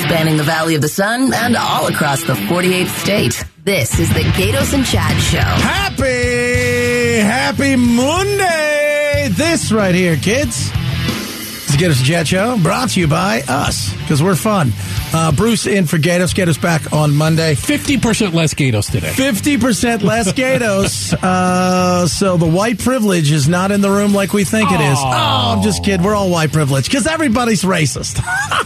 spanning the Valley of the Sun and all across the 48th state. This is the Gatos and Chad Show. Happy Monday! This right here, kids. It's the Gatos and Chad Show, brought to you by us, because we're fun. Bruce in for Gatos. Gatos back on Monday. 50% less Gatos today. 50% less Gatos. So the white privilege is not in the room like we think it is. Oh, I'm just kidding. We're all white privilege, because everybody's racist.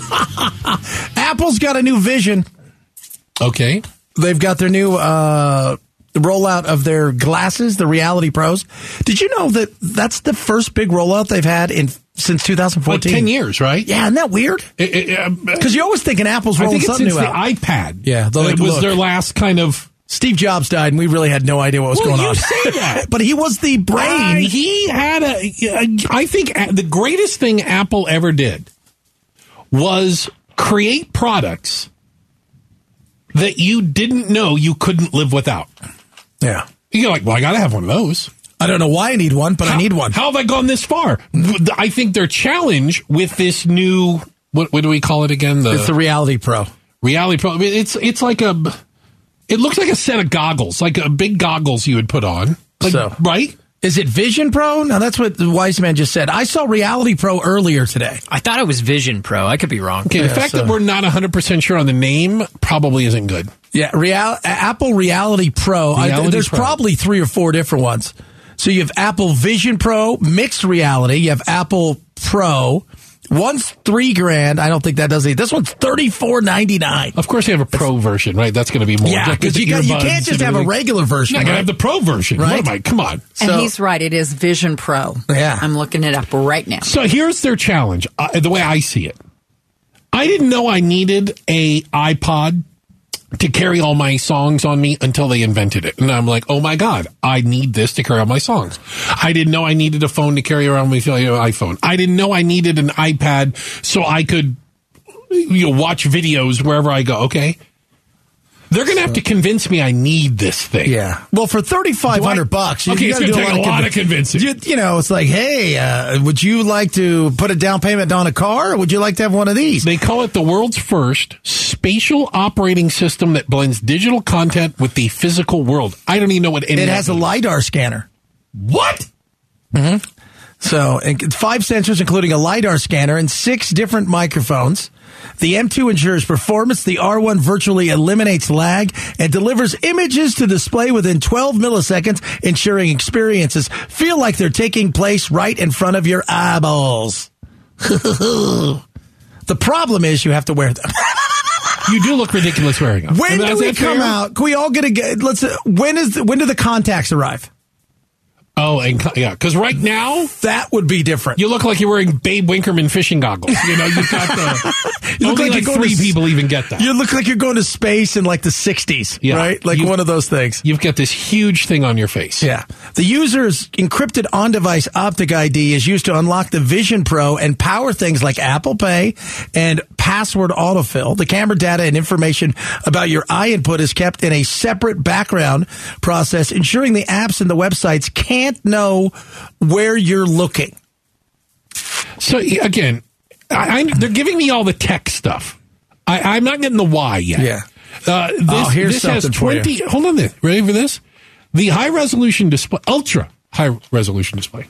Apple's got a new Vision. Okay. They've got their new rollout of their glasses, the Reality Pros. Did you know that that's the first big rollout they've had since 2014? Like 10 years, right? Yeah, isn't that weird? Because you always think Apple's rolling something new out. I think it's the iPad. Yeah. It was their last kind of... Steve Jobs died, and we really had no idea what was going on. You say that. But he was the brain. He had I think the greatest thing Apple ever did was create products that you didn't know you couldn't live without. Yeah. You're like, well, I got to have one of those. I don't know why I need one, but I need one. How have I gone this far? I think their challenge with this new, what do we call it again? It's the Reality Pro. Reality Pro. It's like it looks like a set of goggles, like a big goggles you would put on. Right? Is it Vision Pro? Now, that's what the wise man just said. I saw Reality Pro earlier today. I thought it was Vision Pro. I could be wrong. Okay, the fact that we're not 100% sure on the name probably isn't good. Yeah, Apple Reality Pro. There's probably 3 or 4 different ones. So you have Apple Vision Pro, mixed reality. You have Apple Pro. One's $3,000. I don't think that does it. This one's $34.99. Of course, you have a Pro version, right? That's going to be more. Yeah, because you can't just have a regular version. I got to have the Pro version, right? Come on. And he's right. It is Vision Pro. Yeah, I'm looking it up right now. So here's their challenge. The way I see it, I didn't know I needed a iPod to carry all my songs on me until they invented it. And I'm like, oh my God, I need this to carry all my songs. I didn't know I needed a phone to carry around with me, iPhone. I didn't know I needed an iPad so I could watch videos wherever I go. Okay. They're going to have to convince me I need this thing. Yeah. Well, for $3,500, okay, it's going to take a lot of convincing. It's like, hey, would you like to put a down payment on a car, or would you like to have one of these? They call it the world's first spatial operating system that blends digital content with the physical world. I don't even know what it has. A LiDAR scanner. What? Mm-hmm. So 5 sensors, including a LiDAR scanner and 6 different microphones. The M2 ensures performance. The R1 virtually eliminates lag and delivers images to display within 12 milliseconds, ensuring experiences feel like they're taking place right in front of your eyeballs. The problem is you have to wear them. You do look ridiculous wearing them. When do we come out? Can we all get when do the contacts arrive? Oh, because right now that would be different. You look like you're wearing Babe Winkerman fishing goggles. You've got the. You look like 3 people even get that. You look like you're going to space in like the 60s, right? Like one of those things. You've got this huge thing on your face. Yeah. The user's encrypted on-device optic ID is used to unlock the Vision Pro and power things like Apple Pay and password autofill. The camera data and information about your eye input is kept in a separate background process, ensuring the apps and the websites can't know where you're looking. So again, they're giving me all the tech stuff. I'm not getting the why yet. Yeah. Here's this has 20. Hold on, ready for this? The high resolution display, ultra high resolution display,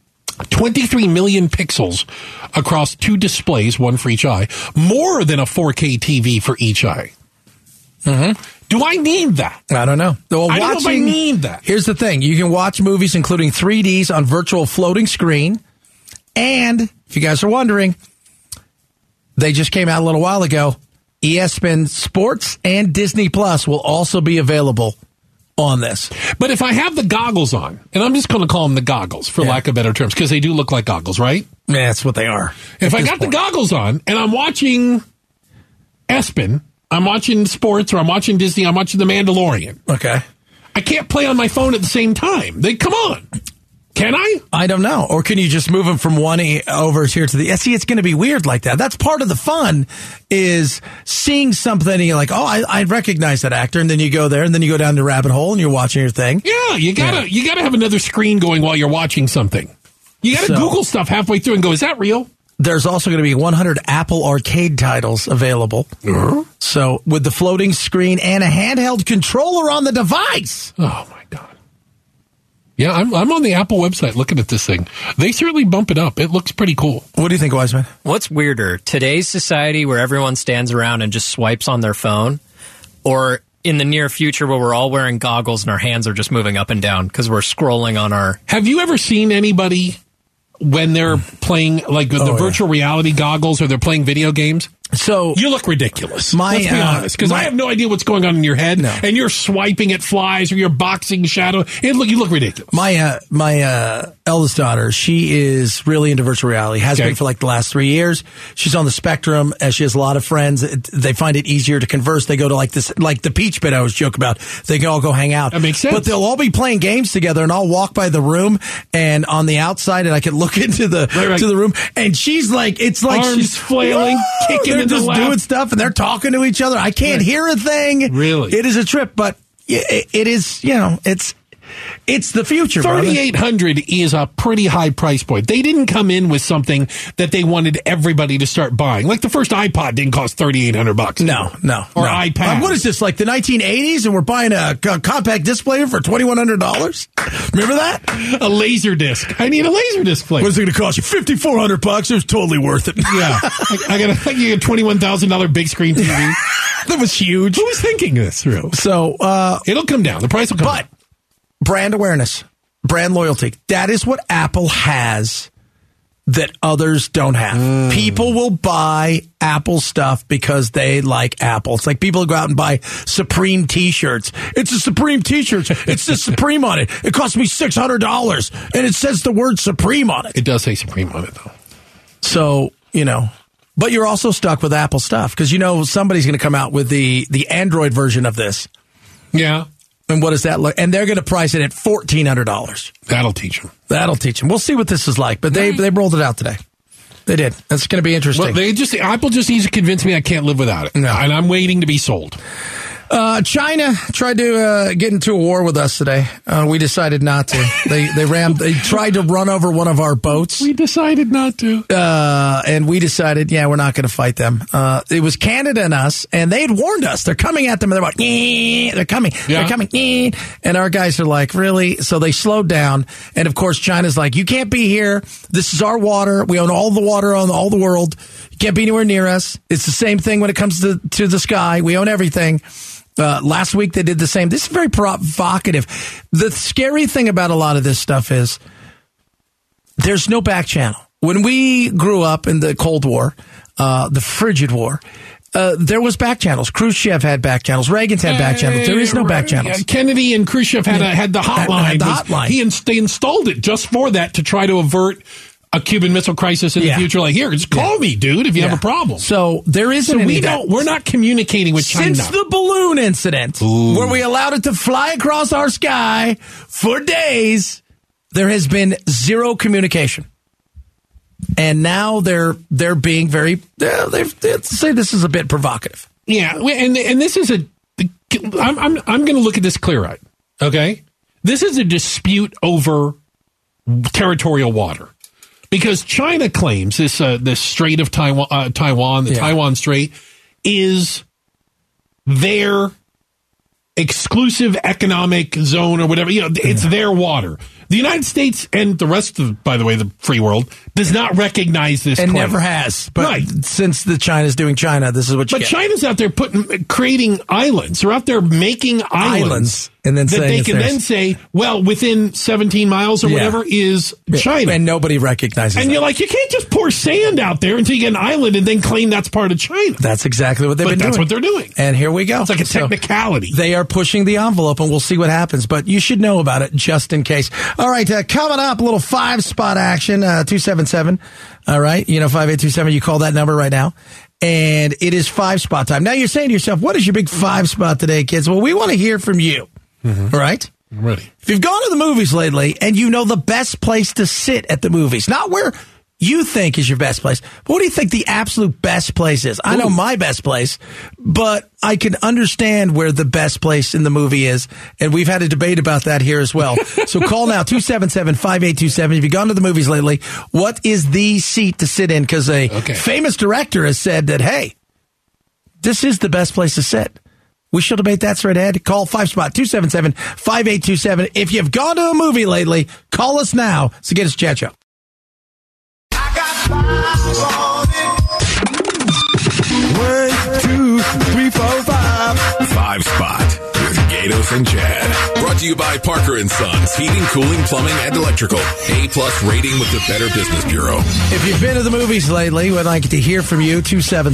23 million pixels across 2 displays, one for each eye, more than a 4K TV for each eye. Mm-hmm. Do I need that? I don't know. Well, I don't know if I need that. Here's the thing. You can watch movies including 3Ds on virtual floating screen. And if you guys are wondering, they just came out a little while ago. ESPN Sports and Disney Plus will also be available on this. But if I have the goggles on, and I'm just going to call them the goggles for lack of better terms, because they do look like goggles, right? Yeah, that's what they are. If I got the goggles on and I'm watching ESPN, I'm watching sports, or I'm watching Disney, I'm watching The Mandalorian. Okay. I can't play on my phone at the same time. Come on. Can I? I don't know. Or can you just move them from one over here to the... See, it's going to be weird like that. That's part of the fun, is seeing something and you're like, oh, I recognize that actor. And then you go there and then you go down the rabbit hole and you're watching your thing. Yeah, you gotta have another screen going while you're watching something. You gotta Google stuff halfway through and go, is that real? There's also going to be 100 Apple Arcade titles available. So with the floating screen and a handheld controller on the device. Oh, my God. Yeah, I'm on the Apple website looking at this thing. They certainly bump it up. It looks pretty cool. What do you think, Wiseman? What's weirder, today's society where everyone stands around and just swipes on their phone, or in the near future where we're all wearing goggles and our hands are just moving up and down because we're scrolling on our... Have you ever seen anybody when they're playing like the virtual reality goggles or they're playing video games? So you look ridiculous. Let's be honest, because I have no idea what's going on in your head, and you're swiping at flies or you're boxing shadow. You look ridiculous. My eldest daughter, she is really into virtual reality. Has been for like the last 3 years. She's on the spectrum. She has a lot of friends. They find it easier to converse. They go to like the Peach Pit I was joking about. They can all go hang out. That makes sense. But they'll all be playing games together, and I'll walk by the room and on the outside, and I can look into the to the room, and she's like, it's like arms she's flailing, kicking. They're just doing stuff and they're talking to each other. I can't hear a thing. Really? It is a trip, but it is, it's the future. $3,800 is a pretty high price point. They didn't come in with something that they wanted everybody to start buying. Like the first iPod didn't cost $3,800. No. Or iPad. What is this, like the 1980s, and we're buying a compact disc player for $2,100? Remember that? A laser disc. I need a laser disc player. What's it going to cost you? $5,400? It was totally worth it. Yeah. I got a $21,000 big screen TV. That was huge. Who was thinking this through? So, it'll come down. The price will come down. Brand awareness, brand loyalty. That is what Apple has that others don't have. People will buy Apple stuff because they like Apple. It's like people go out and buy Supreme T-shirts. It's a Supreme T-shirt. It's the Supreme on it. It cost me $600, and it says the word Supreme on it. It does say Supreme on it, though. So, but you're also stuck with Apple stuff because somebody's going to come out with the Android version of this. Yeah. And what does that look? And they're going to price it at $1,400. That'll teach them. We'll see what this is like. But they rolled it out today. They did. That's going to be interesting. Well, Apple just needs to convince me I can't live without it. No. And I'm waiting to be sold. China tried to get into a war with us today. We decided not to. They tried to run over one of our boats. We decided not to. And we decided, we're not going to fight them. It was Canada and us, and they had warned us. They're coming at them, and they're like, they're coming. Yeah. They're coming. And our guys are like, really? So they slowed down. And, of course, China's like, you can't be here. This is our water. We own all the water on all the world. You can't be anywhere near us. It's the same thing when it comes to the sky. We own everything. Last week they did the same. This is very provocative. The scary thing about a lot of this stuff is there's no back channel. When we grew up in the Cold War, the Frigid War, there was back channels. Khrushchev had back channels. Reagan's had back channels. There is no back channels. Kennedy and Khrushchev had the hotline. They installed it just for that to try to avert a Cuban Missile Crisis in the future. Like, here, just call me, dude, if you have a problem. So there isn't any of that. We're not communicating with China. Since the balloon incident, where we allowed it to fly across our sky for days, there has been zero communication. And now they're being very, they say this is a bit provocative. Yeah, and this is I'm going to look at this clear-eyed, okay? This is a dispute over territorial water. Because China claims this Strait of Taiwan, Taiwan Strait, is their exclusive economic zone or whatever. It's their water. The United States and the rest of, by the way, the free world does not recognize this. And claim. Never has. But since the China's doing China, this is what you get. But China's out there creating islands. They're out there making islands. And then that they can then say, well, within 17 miles or whatever is China. And nobody recognizes And that. you're like, you can't just pour sand out there until you get an island and then claim that's part of China. That's exactly what they've been doing. But that's what they're doing. And here we go. It's like a technicality. They are pushing the envelope, and we'll see what happens. But you should know about it just in case. All right, coming up, a little 5-spot action, 277. All right, 5827. You call that number right now. And it is 5-spot time. Now you're saying to yourself, what is your big 5-spot today, kids? Well, we want to hear from you. Mm-hmm. All right? I'm ready. If you've gone to the movies lately and you know the best place to sit at the movies, not where you think is your best place. But what do you think the absolute best place is? I know my best place, but I can understand where the best place in the movie is. And we've had a debate about that here as well. So call now, 277-5827. Have you gone to the movies lately? What is the seat to sit in? Because a famous director has said that, hey, this is the best place to sit. We shall debate that straight ahead. Call 5-SPOT, 277-5827. If you've gone to a movie lately, call us now. So get us Chat Show. I got 5 on it. 1, 2, 3, 4, 5. 5-Spot with Gatos and Chad. Brought to you by Parker & Sons, heating, cooling, plumbing, and electrical. A+ rating with the Better Business Bureau. If you've been to the movies lately, we'd like to hear from you,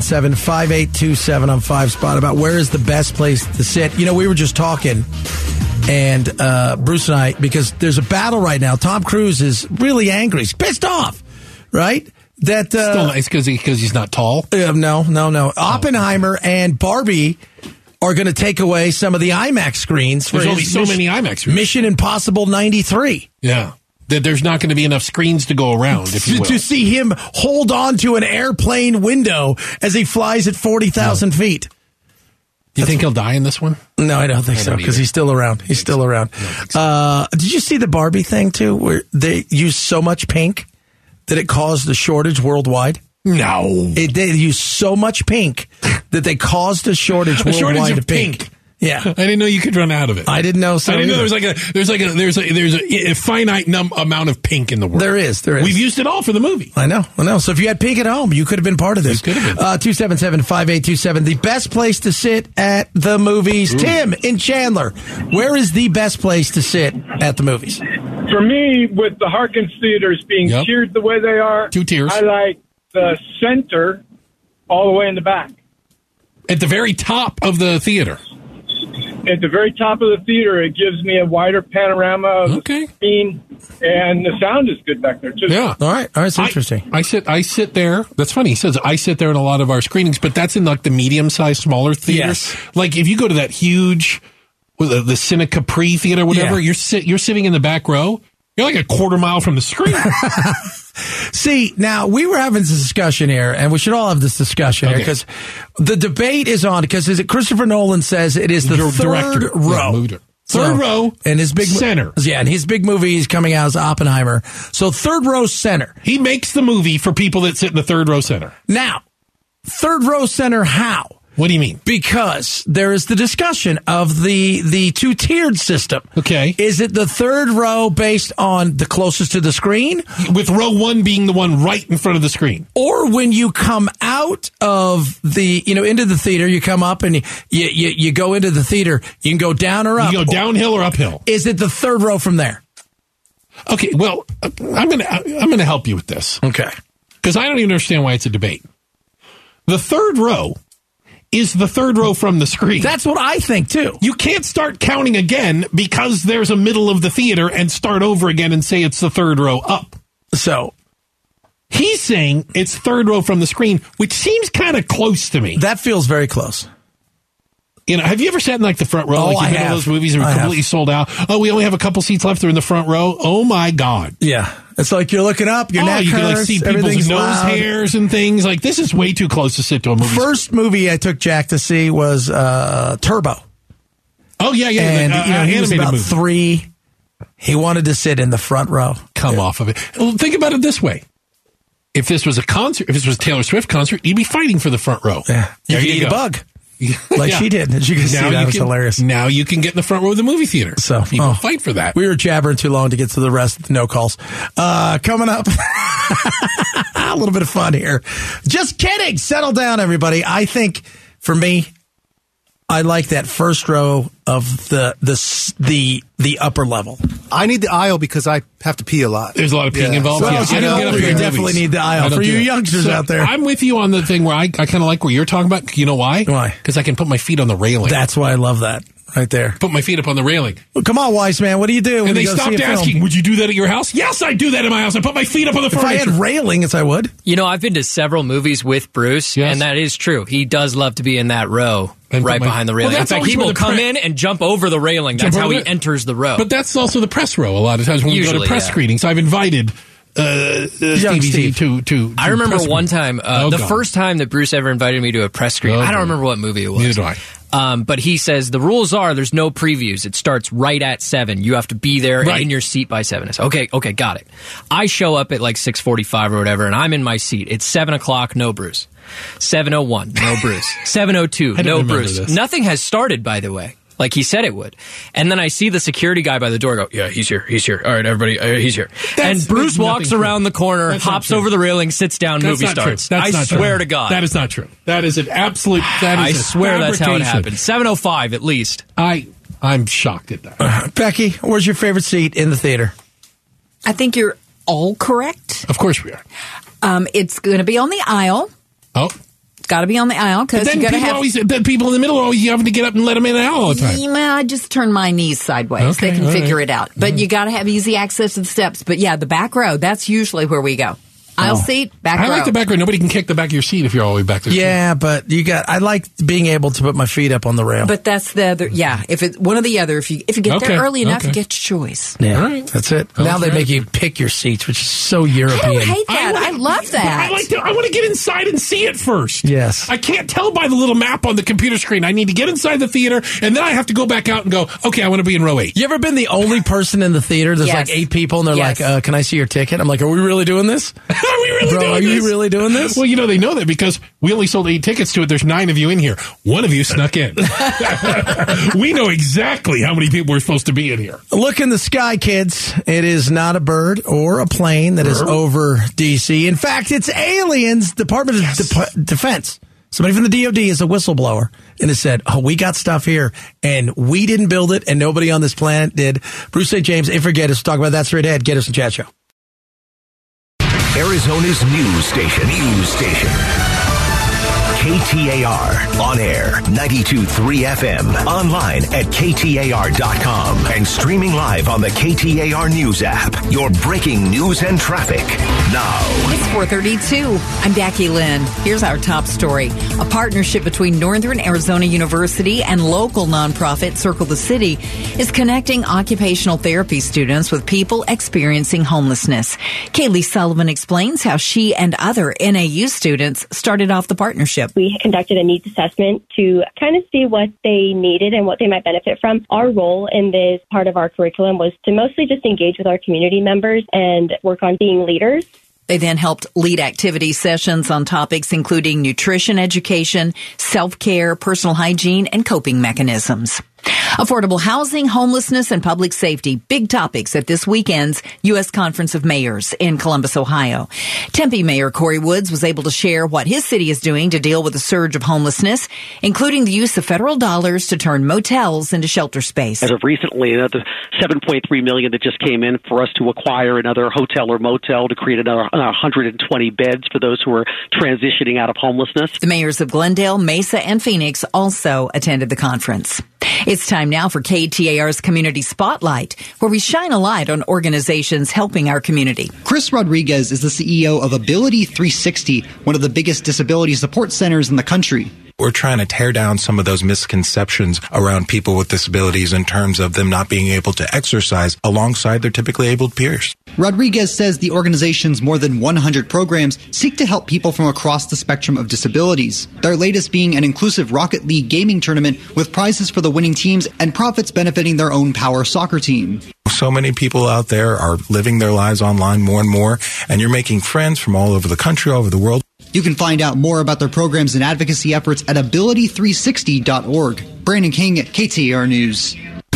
277-5827 on 5-Spot, about where is the best place to sit. You know, we were just talking, and Bruce and I, because there's a battle right now. Tom Cruise is really angry. He's pissed off, right? That Still nice because he's not tall. No. Oppenheimer and Barbie are going to take away some of the IMAX screens. There's only so many IMAX screens. Mission Impossible 93. Yeah. There's not going to be enough screens to go around, if you will. To see him hold on to an airplane window as he flies at 40,000 feet. Do you think he'll die in this one? No, I don't think so, because he's still around. He's still around. Did you see the Barbie thing, too, where they used so much pink that it caused a shortage worldwide? No. They used so much pink that they caused a shortage worldwide of pink. Yeah. I didn't know you could run out of it. I didn't know so. I didn't know either. there's a finite amount of pink in the world. There is. We've used it all for the movie. I know. So if you had pink at home, you could have been part of this. You could have been. 277-5827. The best place to sit at the movies. Ooh. Tim in Chandler, where is the best place to sit at the movies? For me, with the Harkins theaters being tiered the way they are, 2 tiers. I like the center all the way in the back. At the very top of the theater. At the very top of the theater, it gives me a wider panorama of the screen, and the sound is good back there, too. Yeah. All right. It's interesting. I sit there. That's funny. He says, I sit there in a lot of our screenings, but that's in like the medium-sized, smaller theaters. Yes. Like if you go to that huge, the Cine Capri theater, whatever, you're sitting in the back row. You're like a quarter mile from the screen. See, now, we were having this discussion here, and we should all have this discussion here, because the debate is on, because Christopher Nolan says it is the third row. Third row, and his big center. And his big movie is coming out as Oppenheimer. So third row center. He makes the movie for people that sit in the third row center. Now, third row center how? What do you mean? Because there is the discussion of the 2-tiered system. Okay. Is it the third row based on the closest to the screen? With row 1 being the one right in front of the screen. Or when you come out of into the theater, you come up and you go into the theater, you can go down or up. You go downhill or uphill. Is it the third row from there? Okay, well, I'm gonna help you with this. Okay. Because I don't even understand why it's a debate. The third row is the third row from the screen. That's what I think, too. You can't start counting again because there's a middle of the theater and start over again and say it's the third row up. So he's saying it's third row from the screen, which seems kind of close to me. That feels very close. Have you ever sat in like the front row? Oh, like you've been to those movies that are completely sold out. Oh, we only have a couple seats left. They're in the front row. Oh my God. Yeah. It's like you're looking up, your neck you can hurts, see people's nose hairs and things. Like, this is way too close to sit to a movie. First movie I took Jack to see was Turbo. Oh, yeah. And he was about movie. 3. He wanted to sit in the front row. Come off of it. Well, think about it this way. If this was a concert, if this was a Taylor Swift concert, you'd be fighting for the front row. Yeah. You could eat a bug. Like she did. As you can see, that was hilarious. Now you can get in the front row of the movie theater. So people fight for that. We were jabbering too long to get to the rest of the no calls. Coming up, a little bit of fun here. Just kidding. Settle down, everybody. I think, for me, I like that first row of the upper level. I need the aisle because I have to pee a lot. There's a lot of peeing involved. So you definitely need the aisle for you youngsters out there. I'm with you on the thing where I kind of like what you're talking about. You know why? Why? Because I can put my feet on the railing. That's why I love that. Right there. Put my feet up on the railing. Well, come on, wise man. What do you do? And they stopped asking, would you do that at your house? Yes, I do that at my house. I put my feet up on the furniture. If I had railings, I would. I've been to several movies with Bruce, and that is true. He does love to be in that row right behind the railing. Well, in fact, he will come in and jump over the railing. That's how he enters the row. But that's also the press row a lot of times when we go to press screenings. I've invited Young Stevie Steve. to I remember press one screen. time, the first time that Bruce ever invited me to a press screen. I don't remember what movie it was. Neither do I. But he says the rules are there's no previews. It starts right at 7. You have to be there and in your seat by 7. It's okay, got it. I show up at like 6:45 or whatever, and I'm in my seat. It's 7 o'clock, no Bruce. 7:01, no Bruce. 7:02, no Bruce. This. Nothing has started, by the way. Like he said it would. And then I see the security guy by the door go, yeah, he's here. All right, everybody, he's here. And Bruce walks around the corner, hops over the railing, sits down, movie starts. I swear to God. That is not true. That is an absolute, I swear that's how it happened. 7:05 at least. I'm shocked at that. Becky, where's your favorite seat in the theater? I think you're all correct. Of course we are. It's going to be on the aisle. Oh. Got to be on the aisle because you got to have. Then people in the middle are always having to get up and let them in the aisle all the time. I just turn my knees sideways. Okay, they can figure it out. But you got to have easy access to the steps. But yeah, the back row, that's usually where we go. Aisle seat, back row. I like the back row. Nobody can kick the back of your seat if you're all the way back there. Yeah, but I like being able to put my feet up on the rail. But that's the other. Yeah, if it's one or the other. If you get there early enough, you get your choice. Yeah, right. That's it. Now they make you pick your seats, which is so European. I don't hate that. I love that. I want to get inside and see it first. Yes. I can't tell by the little map on the computer screen. I need to get inside the theater, and then I have to go back out and go, okay, I want to be in row 8. You ever been the only person in the theater? There's like 8 people, and they're like, can I see your ticket? I'm like, are we really doing this? Are we really doing this? Are you really doing this? Well, they know that because we only sold 8 tickets to it. There's 9 of you in here. One of you snuck in. We know exactly how many people were supposed to be in here. Look in the sky, kids. It is not a bird or a plane that is over D.C. In fact, it's aliens. Department of Defense. Somebody from the DOD is a whistleblower and has said, we got stuff here, and we didn't build it, and nobody on this planet did. Bruce St. James, if forget us, we'll talk about that straight ahead. Gators and Chat Show. Arizona's news station. KTAR. On air, 92.3 FM. Online at KTAR.com. And streaming live on the KTAR News app. Your breaking news and traffic. Now. It's 4:32. I'm Becky Lynn. Here's our top story. A partnership between Northern Arizona University and local nonprofit Circle the City is connecting occupational therapy students with people experiencing homelessness. Kaylee Sullivan explains how she and other NAU students started off the partnership. We conducted a needs assessment to kind of see what they needed and what they might benefit from. Our role in this part of our curriculum was to mostly just engage with our community members and work on being leaders. They then helped lead activity sessions on topics including nutrition education, self-care, personal hygiene, and coping mechanisms. Affordable housing, homelessness, and public safety, big topics at this weekend's U.S. Conference of Mayors in Columbus, Ohio. Tempe Mayor Corey Woods was able to share what his city is doing to deal with the surge of homelessness, including the use of federal dollars to turn motels into shelter space. As of recently, another $7.3 million that just came in for us to acquire another hotel or motel to create another 120 beds for those who are transitioning out of homelessness. The mayors of Glendale, Mesa, and Phoenix also attended the conference. It's time now for KTAR's Community Spotlight, where we shine a light on organizations helping our community. Chris Rodriguez is the CEO of Ability 360, one of the biggest disability support centers in the country. We're trying to tear down some of those misconceptions around people with disabilities in terms of them not being able to exercise alongside their typically abled peers. Rodriguez says the organization's more than 100 programs seek to help people from across the spectrum of disabilities. Their latest being an inclusive Rocket League gaming tournament with prizes for the winning teams and profits benefiting their own Power Soccer team. So many people out there are living their lives online more and more, and you're making friends from all over the country, all over the world. You can find out more about their programs and advocacy efforts at ability360.org. Brandon King at KTAR News.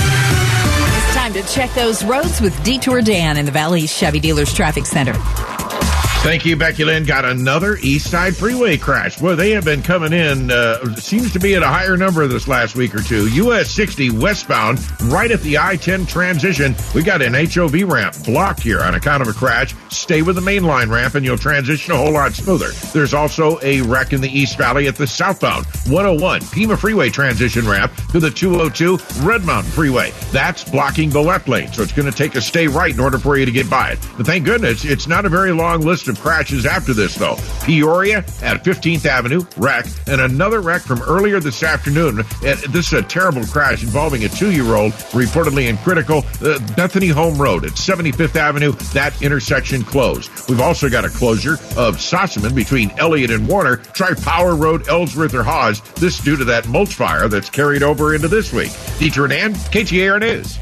It's time to check those roads with Detour Dan in the Valley Chevy Dealers Traffic Center. Thank you, Becky Lynn. Got another East Side Freeway crash. Well, they have been coming in, seems to be at a higher number this last week or two. US 60 westbound, right at the I-10 transition. We got an HOV ramp blocked here on account of a crash. Stay with the main line ramp and you'll transition a whole lot smoother. There's also a wreck in the East Valley at the southbound 101 Pima Freeway transition ramp to the 202 Red Mountain Freeway. That's blocking the left lane, so it's going to take a stay right in order for you to get by it. But thank goodness, it's not a very long list of of crashes after this, though. Peoria at 15th Avenue, wreck, and another wreck from earlier this afternoon. This is a terrible crash involving a 2-year-old, reportedly in critical. Bethany Home Road at 75th Avenue, that intersection closed. We've also got a closure of Sossaman between Elliott and Warner. Try Power Road, Ellsworth, or Hawes. This due to that mulch fire that's carried over into this week. Dieter and Ann, KTAR News.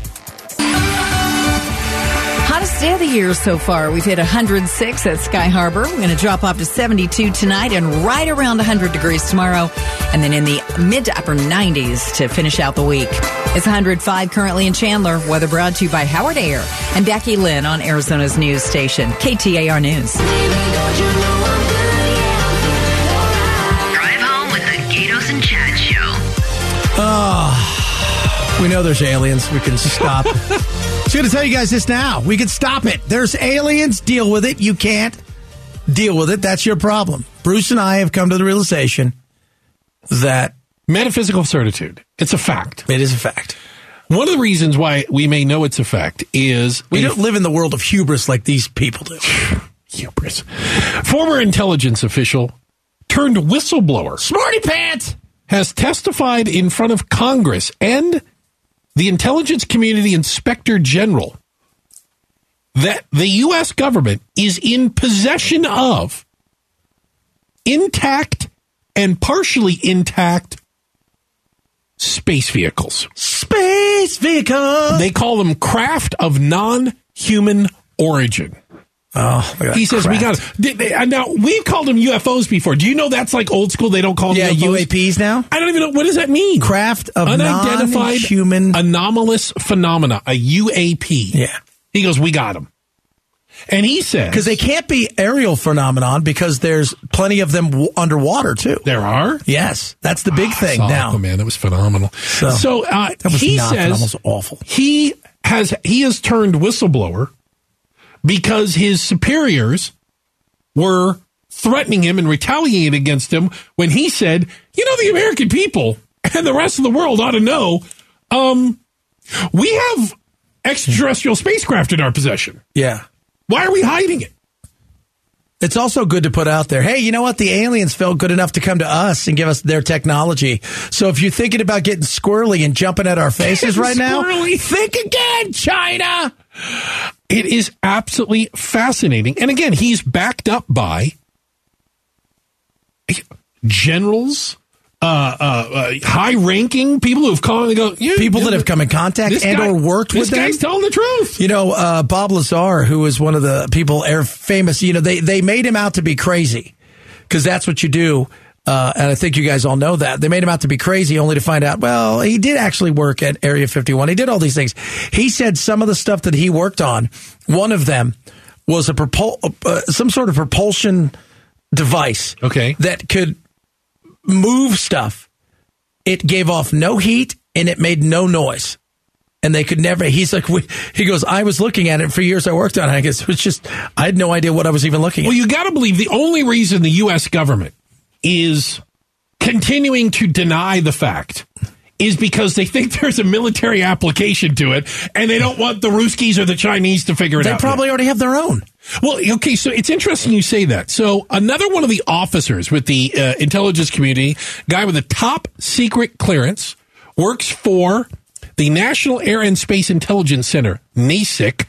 Hottest day of the year so far. We've hit 106 at Sky Harbor. We're going to drop off to 72 tonight and right around 100 degrees tomorrow. And then in the mid to upper 90s to finish out the week. It's 105 currently in Chandler. Weather brought to you by Howard Air and Becky Lynn on Arizona's news station, KTAR News. Drive home with the Gatos and Chad Show. Oh, we know there's aliens. We can stop. I'm going to tell you guys this now. We can stop it. There's aliens. Deal with it. You can't deal with it. That's your problem. Bruce and I have come to the realization that metaphysical certitude. It's a fact. It is a fact. One of the reasons why we may know it's a fact is we don't live in the world of hubris like these people do. Hubris. Former intelligence official turned whistleblower, Smarty Pants, has testified in front of Congress and the Intelligence Community Inspector General that the U.S. government is in possession of intact and partially intact space vehicles. Space vehicles! They call them craft of non-human origin. Oh, he says craft. We got it. Now, we've called them UFOs before. Do you know that's like old school? They don't call them UFOs? UAPs now? I don't even know. What does that mean? Craft of unidentified non-human anomalous phenomena, a UAP. Yeah. He goes, we got them. And he says... Because they can't be aerial phenomenon because there's plenty of them underwater, too. There are? Yes. That's the big thing now. Oh, man, that was phenomenal. So that was he not says phenomenal. It was awful. He has turned whistleblower because his superiors were threatening him and retaliating against him when he said, the American people and the rest of the world ought to know, we have extraterrestrial spacecraft in our possession. Yeah. Why are we hiding it? It's also good to put out there, hey, you know what? The aliens felt good enough to come to us and give us their technology. So if you're thinking about getting squirrely and jumping at our faces right now, think again, China. It is absolutely fascinating. And again, he's backed up by generals, high-ranking people who've called and go, people that have come in contact and or worked with them. This guy's telling the truth. Bob Lazar, who was one of the people famous, they made him out to be crazy because that's what you do. And I think you guys all know that. They made him out to be crazy only to find out, well, he did actually work at Area 51. He did all these things. He said some of the stuff that he worked on, one of them was some sort of propulsion device that could move stuff. It gave off no heat and it made no noise. And they could never, he goes, I was looking at it for years. I worked on it. I guess it was just, I had no idea what I was even looking at. Well, you got to believe the only reason the U.S. government is continuing to deny the fact is because they think there's a military application to it and they don't want the Ruskies or the Chinese to figure it out. They probably already have their own. Well, okay, so it's interesting you say that. So another one of the officers with the intelligence community, guy with a top secret clearance, works for the National Air and Space Intelligence Center, NASIC,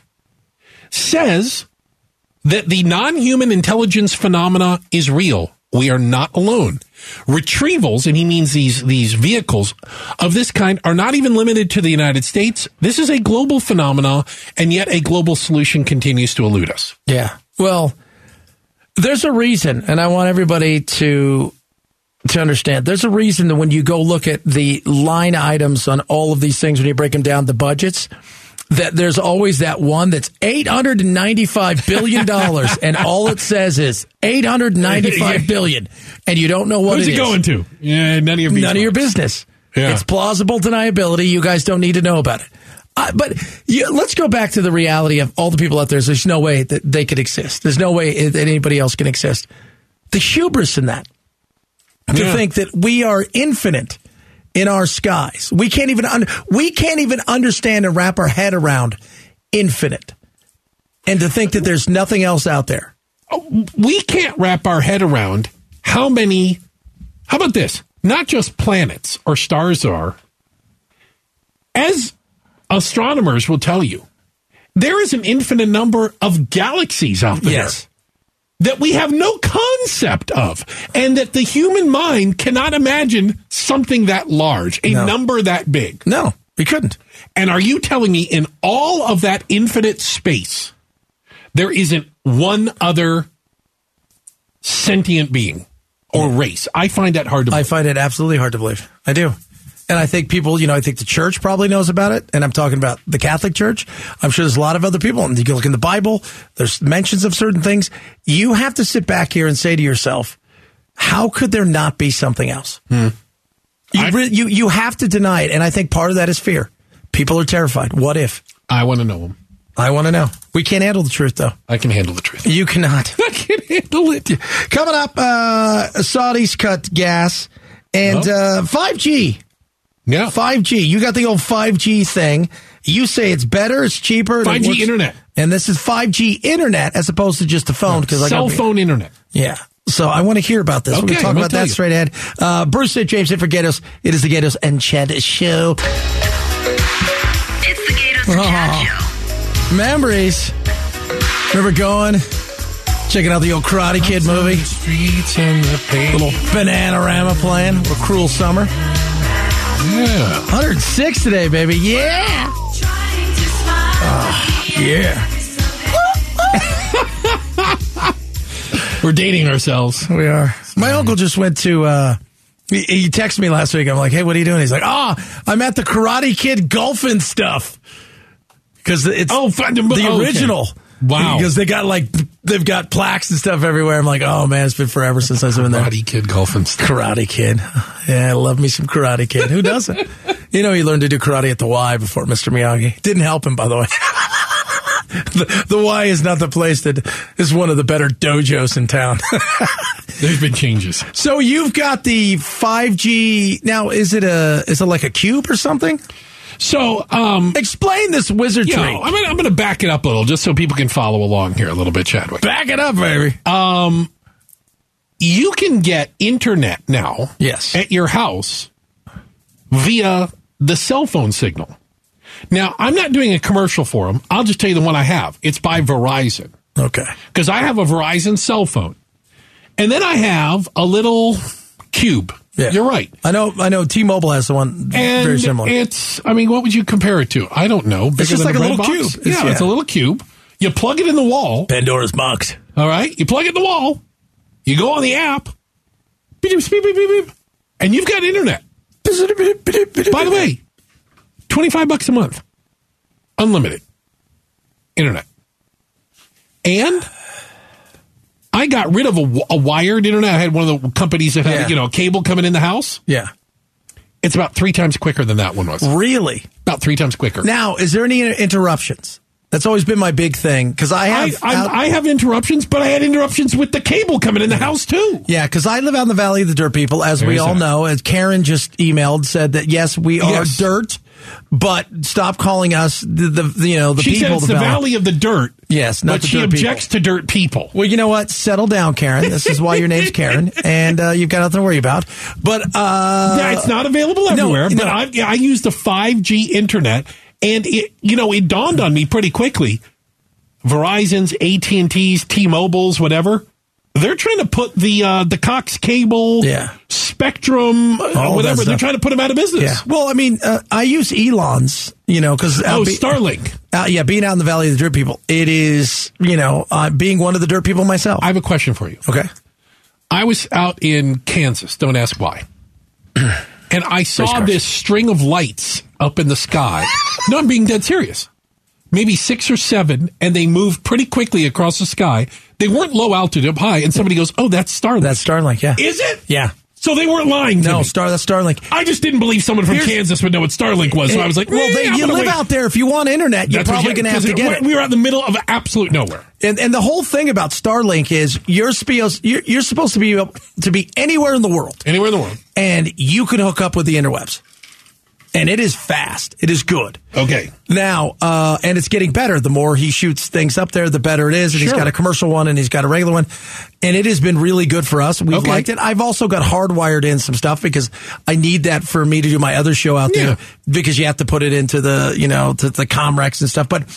says that the non-human intelligence phenomena is real. We are not alone. Retrievals, and he means these vehicles of this kind, are not even limited to the United States. This is a global phenomenon, and yet a global solution continues to elude us. Yeah. Well, there's a reason, and I want everybody to understand. There's a reason that when you go look at the line items on all of these things, when you break them down, the budgets, that there's always that one that's $895 billion, and all it says is $895 billion, and you don't know what Who's it is. Who's it going to? Yeah, none of your business. Yeah. It's plausible deniability. You guys don't need to know about it. But let's go back to the reality of all the people out there. There's no way that they could exist. There's no way that anybody else can exist. The hubris in that, to think that we are infinite in our skies. We can't even understand and wrap our head around infinite. And to think that there's nothing else out there. we can't wrap our head around how about this? Not just planets or stars are. As astronomers will tell you, there is an infinite number of galaxies out there that we have no concept of, and that the human mind cannot imagine something that large, a number that big. No, we couldn't. And are you telling me in all of that infinite space, there isn't one other sentient being or race? I find that hard to believe. I find it absolutely hard to believe. I do. And I think people, I think the church probably knows about it. And I'm talking about the Catholic Church. I'm sure there's a lot of other people. And you can look in the Bible. There's mentions of certain things. You have to sit back here and say to yourself, how could there not be something else? You have to deny it. And I think part of that is fear. People are terrified. What if? I want to know them. I want to know. We can't handle the truth, though. I can handle the truth. You cannot. I can handle it. Coming up, Saudis cut gas and 5G. Yeah. 5G. You got the old 5G thing. You say it's better, it's cheaper. 5G internet. And this is 5G internet as opposed to just a phone. Cell phone internet. Yeah. So I want to hear about this. Okay, we're going to talk about that straight ahead. Bruce and James in for Gatos. It is the Gatos and Chad show. It's the Gatos and Chad show. Memories. Remember going, checking out the old Karate Kid movie? Streets and the pain. Little Bananarama playing. A cruel summer. Yeah. 106 today, baby. Yeah. Yeah. We're dating ourselves. We are. My uncle just went to, he texted me last week. I'm like, hey, what are you doing? He's like, I'm at the Karate Kid golfing stuff. Because it's the original. Okay. Wow. Because they've got plaques and stuff everywhere. I'm like, oh man, it's been forever since I've been there. Karate Kid golfing stuff. Karate Kid. Yeah, I love me some Karate Kid. Who doesn't? He learned to do karate at the Y before Mr. Miyagi. Didn't help him, by the way. The Y is not the place that is one of the better dojos in town. There's been changes. So you've got the 5G. Now, is it like a cube or something? So, explain this wizardry. I'm going to back it up a little just so people can follow along here a little bit, Chadwick. Back it up, baby. You can get internet now at your house via the cell phone signal. Now, I'm not doing a commercial for them. I'll just tell you the one I have. It's by Verizon. Okay. Because I have a Verizon cell phone. And then I have a little cube. Yeah. You're right. I know T-Mobile has the one very similar. What would you compare it to? I don't know. It's just like a little cube. It's a little cube. You plug it in the wall. Pandora's box. All right. You plug it in the wall. You go on the app. Beep, beep, beep, beep, beep, and you've got internet. By the way, $25 a month. Unlimited. Internet. And I got rid of a wired internet. I had one of the companies that had, cable coming in the house. Yeah. It's about 3 times quicker than that one was. Really? About 3 times quicker. Now, is there any interruptions? That's always been my big thing because I have interruptions, but I had interruptions with the cable coming in the house too. Yeah, because I live out in the Valley of the Dirt People, as we all know. As Karen just emailed, said that yes, we are dirt, but stop calling us the she people. Said it's the Valley of the Dirt. Yes, not but the she dirt objects people. to dirt people. Well, you know what? Settle down, Karen. This is why your name's Karen, and you've got nothing to worry about. But it's not available everywhere. But I use the 5G internet, and it dawned on me pretty quickly. Verizon's, AT&T's, T-Mobile's, whatever. They're trying to put the Cox cable, Spectrum, whatever. They're trying to put them out of business. Yeah. Well, I mean, I use Elon's, because Starlink. Being out in the Valley of the Dirt People, it is, being one of the dirt people myself. I have a question for you. Okay. I was out in Kansas. Don't ask why. And I saw this string of lights up in the sky. No, I'm being dead serious. Maybe 6 or 7, and they moved pretty quickly across the sky. They weren't low altitude, up high, and somebody goes, "Oh, that's Starlink." That's Starlink, yeah. Is it? Yeah. So they weren't lying to me. That's Starlink. I just didn't believe someone from Kansas would know what Starlink was, so I was like, you live out there. If you want internet, you're probably going to have to get it. We were out in the middle of absolute nowhere. And the whole thing about Starlink is you're supposed to be able to be anywhere in the world. Anywhere in the world. And you can hook up with the interwebs. And it is fast. It is good. Okay. Now, and it's getting better. The more he shoots things up there, the better it is. And he's got a commercial one and he's got a regular one. And it has been really good for us. We've liked it. I've also got hardwired in some stuff because I need that for me to do my other show out there because you have to put it into the, to the Comrex and stuff. But,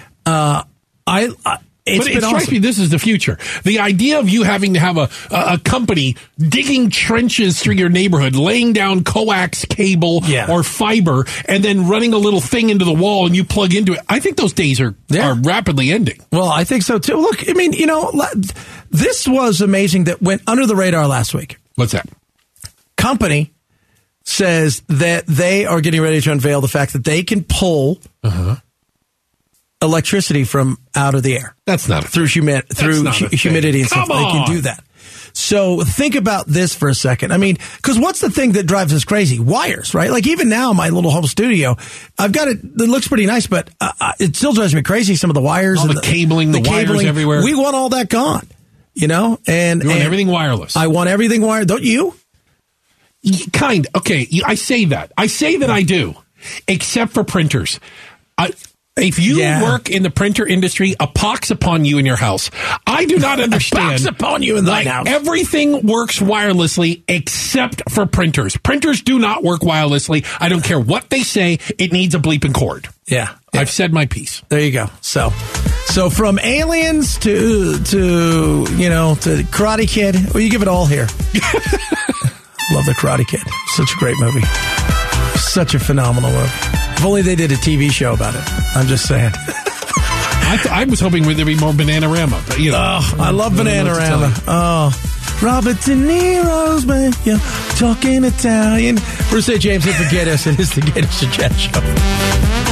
it strikes me this is the future. The idea of you having to have a company digging trenches through your neighborhood, laying down coax cable or fiber, and then running a little thing into the wall and you plug into it. I think those days are rapidly ending. Well, I think so too. Look, I mean, this was amazing that went under the radar last week. What's that? Company says that they are getting ready to unveil the fact that they can pull electricity from out of the air. That's not through humidity and stuff. They can do that. So think about this for a second. I mean, because what's the thing that drives us crazy? Wires, right? Like even now, my little home studio, I've got it. It looks pretty nice, but it still drives me crazy. Some of the wires, all the cabling, the wires everywhere. We want all that gone. And you want everything wireless. I want everything wired. Don't you? Kind. Okay. I say that. I do, except for printers. If you work in the printer industry, a pox upon you in your house. I do not understand. A pox upon you in thine house. Everything works wirelessly except for printers. Printers do not work wirelessly. I don't care what they say. It needs a bleeping cord. Yeah. I've said my piece. There you go. So from aliens to Karate Kid, well, you give it all here. Love the Karate Kid. Such a great movie. Such a phenomenal movie. If only they did a TV show about it. I'm just saying. I was hoping there'd be more Bananarama, but I love Bananarama. Oh, Robert De Niro's man, talking Italian. Bruce A. James, hit the Gators. It is the Gators and Chat Show.